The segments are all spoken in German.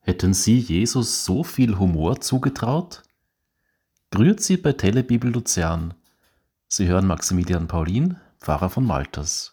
Hätten Sie Jesus so viel Humor zugetraut? Grüezi bei Telebibel Luzern. Sie hören Maximilian Paulin, Pfarrer von Malters.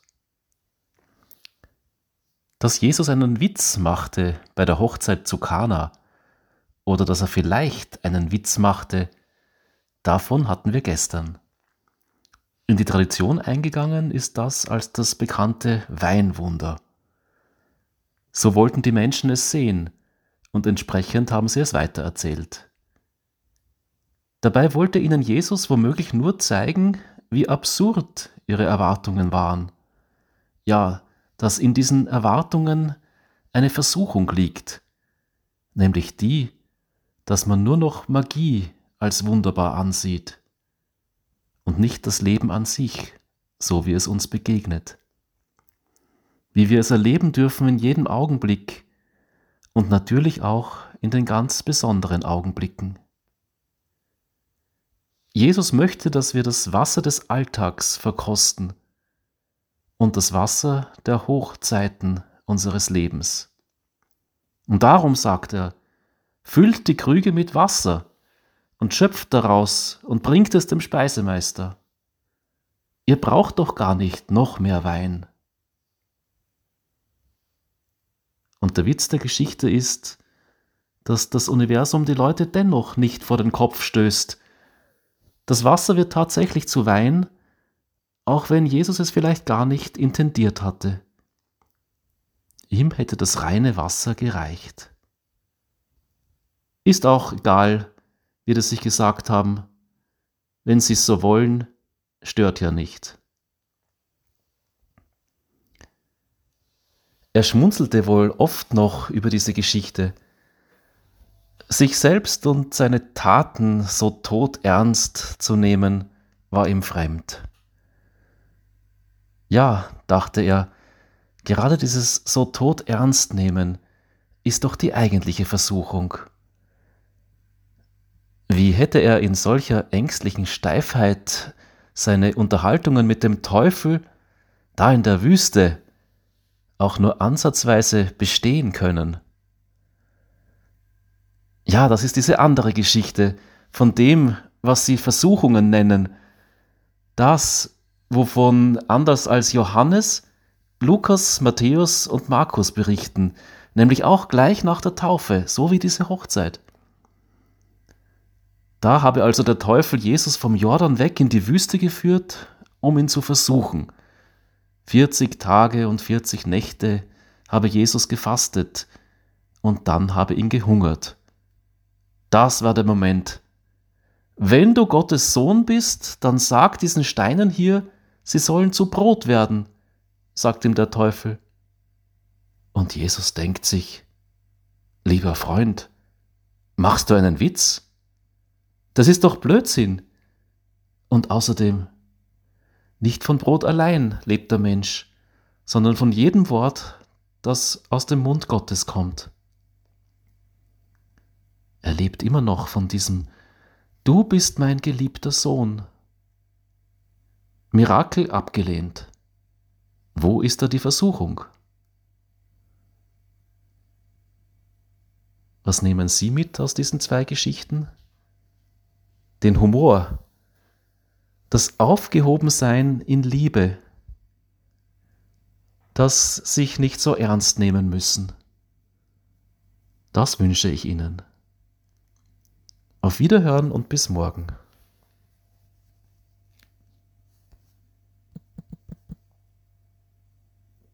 Dass Jesus einen Witz machte bei der Hochzeit zu Kana oder dass er vielleicht einen Witz machte, davon hatten wir gestern. In die Tradition eingegangen ist das als das bekannte Weinwunder. So wollten die Menschen es sehen und entsprechend haben sie es weitererzählt. Dabei wollte ihnen Jesus womöglich nur zeigen, wie absurd ihre Erwartungen waren. Ja, dass in diesen Erwartungen eine Versuchung liegt, nämlich die, dass man nur noch Magie als wunderbar ansieht und nicht das Leben an sich, so wie es uns begegnet. Wie wir es erleben dürfen in jedem Augenblick und natürlich auch in den ganz besonderen Augenblicken. Jesus möchte, dass wir das Wasser des Alltags verkosten und das Wasser der Hochzeiten unseres Lebens. Und darum sagt er, füllt die Krüge mit Wasser und schöpft daraus und bringt es dem Speisemeister. Ihr braucht doch gar nicht noch mehr Wein. Und der Witz der Geschichte ist, dass das Universum die Leute dennoch nicht vor den Kopf stößt. Das Wasser wird tatsächlich zu Wein, auch wenn Jesus es vielleicht gar nicht intendiert hatte. Ihm hätte das reine Wasser gereicht. Ist auch egal, wird es sich gesagt haben, wenn sie es so wollen, stört ja nicht. Er schmunzelte wohl oft noch über diese Geschichte. Sich selbst und seine Taten so todernst zu nehmen, war ihm fremd. Ja, dachte er, gerade dieses so todernst nehmen ist doch die eigentliche Versuchung. Wie hätte er in solcher ängstlichen Steifheit seine Unterhaltungen mit dem Teufel da in der Wüste auch nur ansatzweise bestehen können? Ja, das ist diese andere Geschichte von dem, was sie Versuchungen nennen. Das, wovon anders als Johannes, Lukas, Matthäus und Markus berichten, nämlich auch gleich nach der Taufe, so wie diese Hochzeit. Da habe also der Teufel Jesus vom Jordan weg in die Wüste geführt, um ihn zu versuchen. 40 Tage und 40 Nächte habe Jesus gefastet und dann habe ihn gehungert. Das war der Moment. Wenn du Gottes Sohn bist, dann sag diesen Steinen hier, sie sollen zu Brot werden, sagt ihm der Teufel. Und Jesus denkt sich, lieber Freund, machst du einen Witz? Das ist doch Blödsinn. Und außerdem, nicht von Brot allein lebt der Mensch, sondern von jedem Wort, das aus dem Mund Gottes kommt. Er lebt immer noch von diesem Du bist mein geliebter Sohn. Mirakel abgelehnt. Wo ist da die Versuchung? Was nehmen Sie mit aus diesen zwei Geschichten? Den Humor, das Aufgehobensein in Liebe, das sich nicht so ernst nehmen müssen. Das wünsche ich Ihnen. Auf Wiederhören und bis morgen.